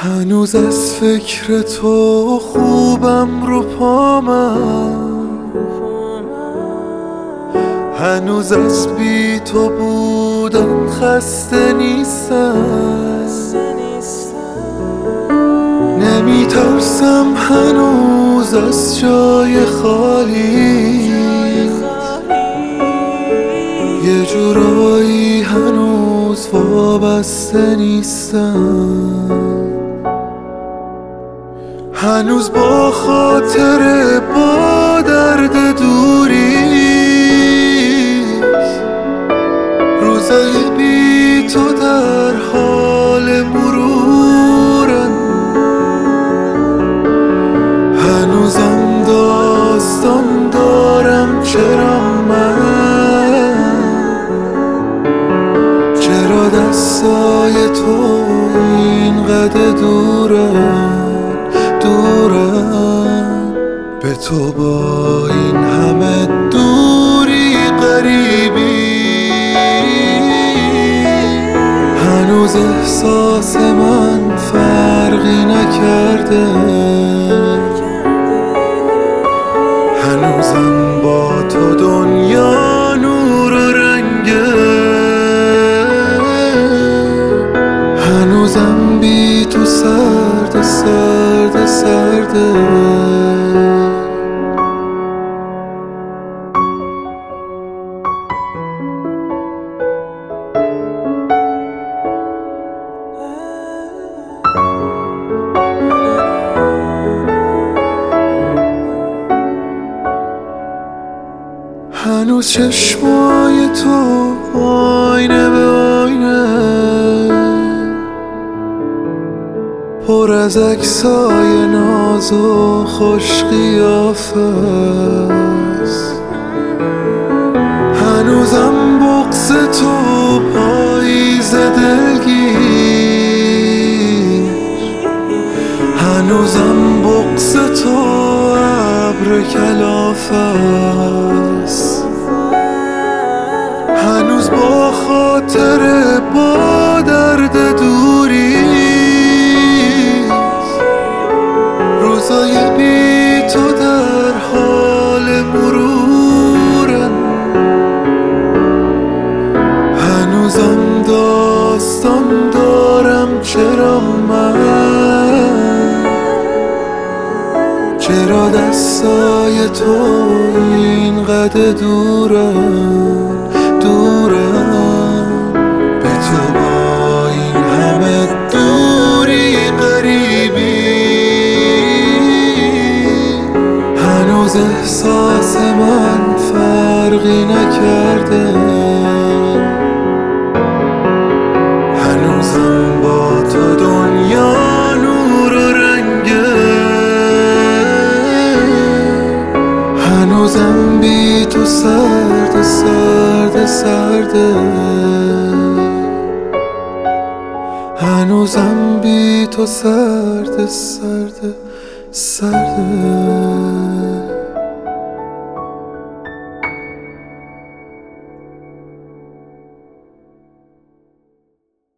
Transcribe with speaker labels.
Speaker 1: هنوز از فکر تو خوبم رو پامم، هنوز از بی تو بودن خسته نیستم. نمی ترسم هنوز از جای خالی، یه جورایی هنوز وابسته نیستم. هنوز با خاطر با درد دوریست، روزای بی تو در حال مرورن. هنوزم داستان دارم چرا من، چرا دستای تو اینقدر دورن به تو با این همه دوری غریبی. هنوز احساس من فرقی نکرده، هنوزم با تو دنیا نور و رنگه، هنوزم بی تو سرد سرد سرده. هنوز چشمای تو آینه به آینه، پر از عکسای ناز و خوش قیافه است. هنوزم بغض تو پاییز دلگیر، هنوزم بغض تو ابر کلافه است. هنوز با خاطر با درد دوریست، روزای بی تو در حال مرورن. هنوزم داستان دارم چرا من، چرا دستای تو اینقدر دورن به تو با این همه دوری غریبی. هنوز احساس من فرقی نکرده، هنوزم با تو دنیا نور و رنگه، هنوزم بی تو سرد سرد سرده، هنوزم بی تو سرد سرد سرده.